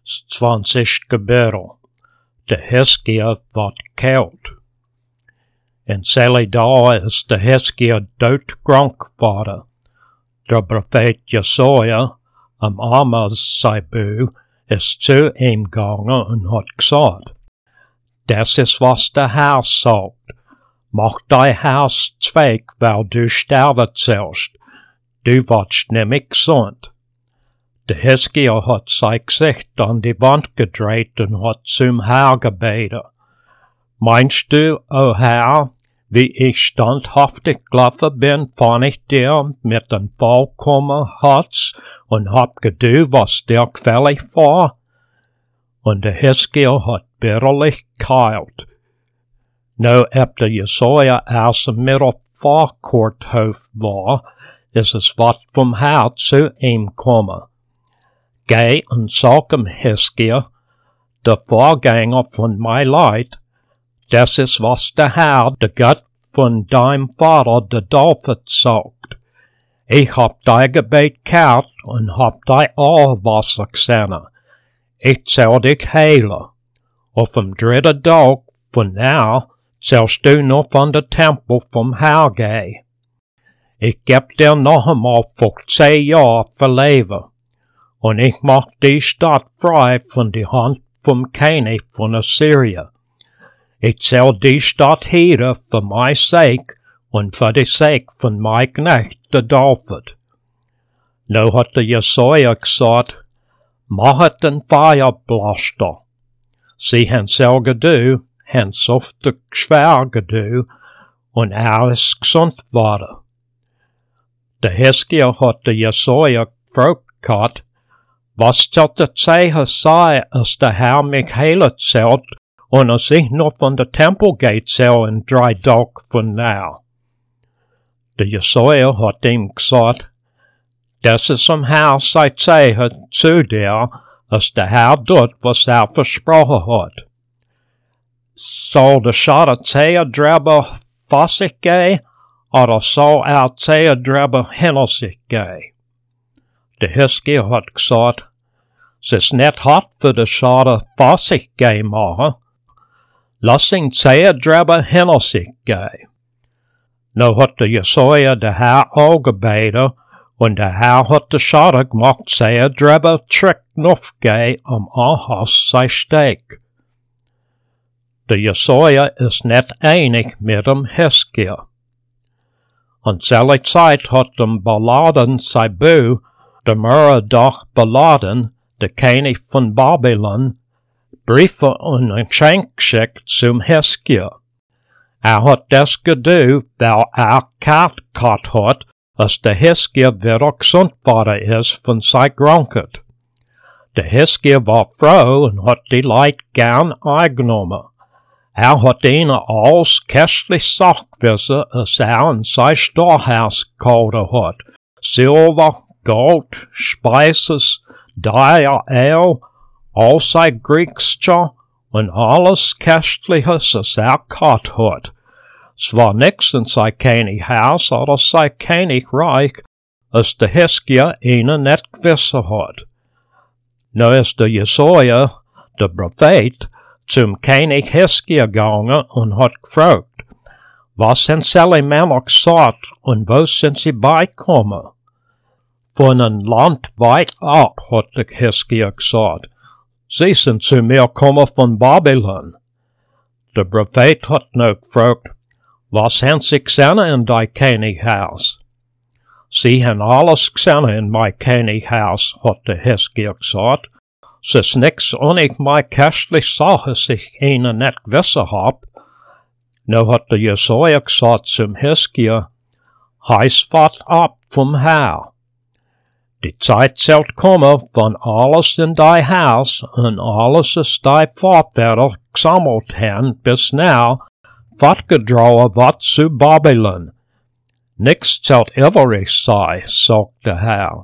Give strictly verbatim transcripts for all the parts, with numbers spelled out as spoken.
zwanzig Gebirl. De Hiskia wat koud. En Sally da is de Hiskia doodkrank geworden. De profeet Jesaja, am Amos sein Buch, ist zu ihm gegangen und hat gesagt, das ist was der Herr sagt, mach dein Haus zweig, weil du sterben sollst, du wirst nämlich gesund. Der Hiskia hat sein Gesicht an die Wand gedreht und hat zum Herr gebetet. Meinst du, o Herr, wie ich standhaftig gelaufen bin, fand ich dir mit dem vollkommen Herz und hab gedu, was dir gefällig war? Und der Hiskia hat bitterlich geheult. Nou, ob der Jesaja erst im Mittelfahrkorthof war, ist es wat vom Herr zu ihm gekommen. Geh und sag ihm, Hiskia, der Vorgänger von mein Leid, das ist was der Herr, der Gott von deinem Vater, der David, sagt. Ich hab dein Gebet gehört und hab dein Ohrwasser gesehen. Ich soll dich heilen. Auf dem dritten Tag von now sollst du noch von der Tempel vom Herr gehen. Ich geb dir noch einmal fünfzehn Jahre für Leben. Und ich mach die Stadt frei von der Hand vom König von Assyrien. Ich soll die Stadt heben für mein Sake und für die Sake von mein Knecht, der David. Nu hat der Jesaja gesagt, machet den Feuerblaster. Sie han so gedu, han softe schwer gedu, und er ist gesund geworden. Der Hiskia hat der Jesaja gefragt, was soll der Zeichen sein, als der Herr mich heilen soll, und als ich noch von der Tempel gehen soll in drei Tagen von now? Der Jesaja hat ihm gesagt, das ist am Herr sein Zeichen zu dir, als der Herr tut, was er versprochen hat. Soll der Schaden Zehe drüber vor sich gehen, oder soll er Zehe drüber hinter sich gehen? Der Hiskia hat gesagt, es ist nicht hart für den Schaden vor sich gehen machen. Lass ihn Zehe drüber hinter sich gehen. Nu hat der Jesaja der Herr auch gebeten, und der Herr hat der Schaden gemacht, Zehe drüber trick noch gehen am Ahas sei Steg. Der Jesaja ist nicht einig mit dem Hiskia. Und selbe Zeit hat dem Baladen sein Buch, der Merodach Baladen, der König von Babylon, Briefe und ein Geschenk geschickt zum Hiskia. Er hat das gedu, weil er gehört hat, dass der Hiskia wieder gesund worden ist von seiner Krankheit. Der Hiskia war froh und hat die Leute gern eingenommen. Er hat ihnen alles köstlich Sachwissen, als er in sein Storhaus gehalten hat. Silber, Gold, Speises, Deier, Ale, all sein Griegscher und alles Köstliches, was er gehabt hat. Es war nix in sein Könighaus oder sein Königreich, als der Hiskia ihnen nicht gewissen hat. Nu ist der Jesaja, der Prophet, zum König Hiskia gegangen und hat gefragt, was haben sie Männer gesagt und wo sind sie beigekommen? Von einem Land weit ab, hat der Hiskia gesagt. Sie sind zu mir gekommen von Babylon. Der Prophet hat noch gefragt, was haben sie gesehen in dein Könighaus? Sie haben alles gesehen in mein Könighaus, hat der Hiskia gesagt. Es ist nix und ich meine köstliche Sache, dass ich ihnen nicht gewissen hab. Nu hat der Jesaja gesagt zum Hiskia, heiß wart ab vom Herr. Die Zeit soll kommen, wenn alles in dein Haus und alles, was dein Vorväter gesammelt haben, bis now, fortgedrauen wird zu Babylon. Nix soll übrig sein, sagt der Herr.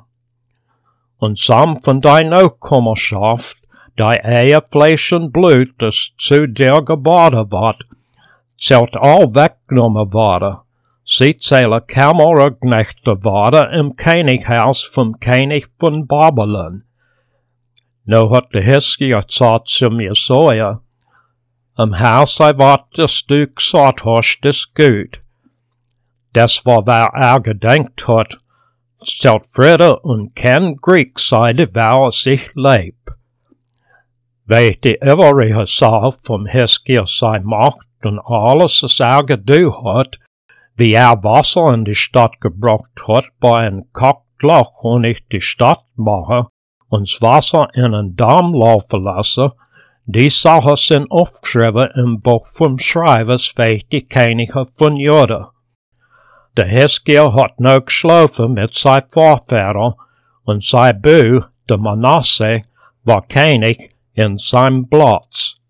Und sam von deiner Nachkommenschaft, dein Ehe, Fleisch und Blut, das zu dir geboren wird, zählt all weggenommen werden. Sie zählen Kämmerknechte werden im Könighaus vom König von Babylon. Nou had de Heskia zat zum Jesaja, im Haus sei wat das Stück sagt hast, ist gut. Das war, wer er gedenkt hat, stellt Friede und kein Griech sei, die wer sich leib. Weet die überige Sache vom Heskia sei Macht und alles, was er gedu hat, wie er Wasser in die Stadt gebracht hat, bei einem Kackloch und ich die Stadt mache, und das Wasser in einen Damm laufen lassen, die Sachen sind aufgeschrieben im Buch vom Schreibers für die Könige von Juda. Der Heskia hat noch geschlafen mit seinem Vorvater, und sein Bü, der Manasse, war König in seinem Platz.